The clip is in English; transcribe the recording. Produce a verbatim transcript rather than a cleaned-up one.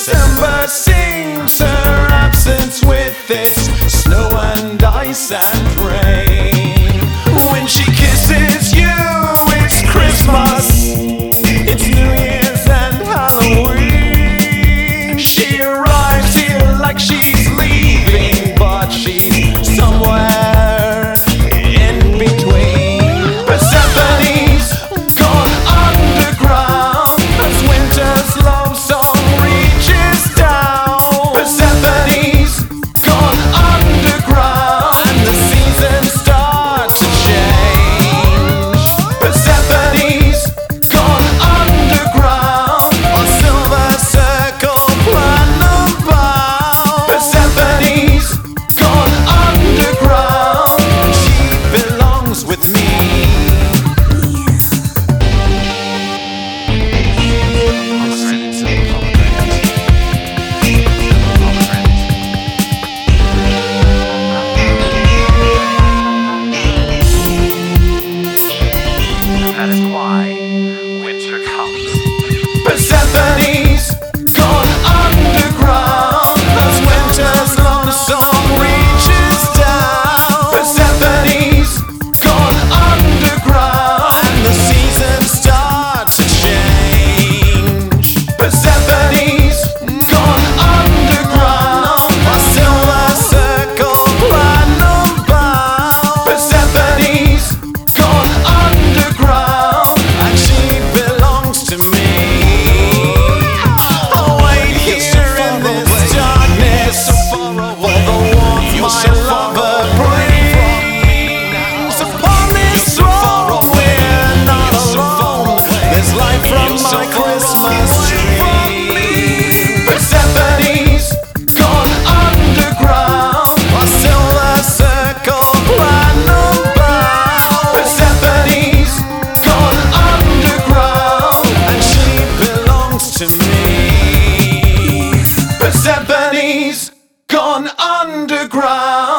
December sings her absence with its snow and ice and rain. When she kisses you, it's Christmas, it's New Year's and Halloween. She arrives here like she's leaving, but she's somewhere in between. Persephone's gone underground as winter's love song reaches down. Persephone's gone underground and the seasons start to change. Persephone's gone underground on silver circle platinum bound. Persephone's gone underground, she belongs with me. That is why winter comes. Persephone's gone underground as winter's long song reaches down. Persephone's gone underground and the seasons start to change. Persephone's gone underground on silver circle platinum bound. Persephone's gone underground and she belongs to me. I'll wait here in this darkness for the warmth my lover brings. Upon this road we're not alone, there's light from my Christmas tree. Persephone's gone underground on silver circle platinum bound. Persephone's gone underground and she belongs to me. Persephone's gone underground.